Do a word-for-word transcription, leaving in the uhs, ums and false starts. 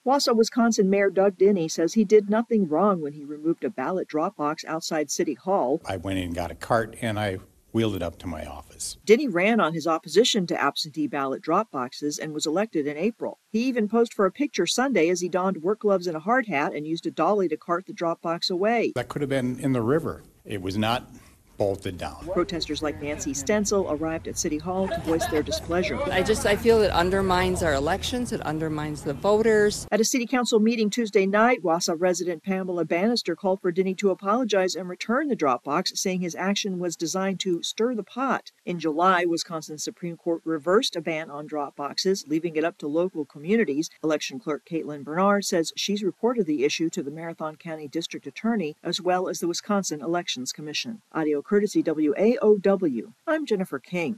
Wausau, Wisconsin Mayor Doug Denny says he did nothing wrong when he removed a ballot drop box outside City Hall. I went in and got a cart and I wheeled it up to my office. Denny ran on his opposition to absentee ballot drop boxes and was elected in April. He even posed for a picture Sunday as he donned work gloves and a hard hat and used a dolly to cart the drop box away. That could have been in the river. It was not bolted down. Protesters like Nancy Stencil arrived at City Hall to voice their displeasure. I just, I feel it undermines our elections, it undermines the voters. At a city council meeting Tuesday night, Wausau resident Pamela Bannister called for Denny to apologize and return the drop box, saying his action was designed to stir the pot. In July, Wisconsin's Supreme Court reversed a ban on drop boxes, leaving it up to local communities. Election clerk Caitlin Bernard says she's reported the issue to the Marathon County District Attorney as well as the Wisconsin Elections Commission. Audio courtesy W A O W. I'm Jennifer King.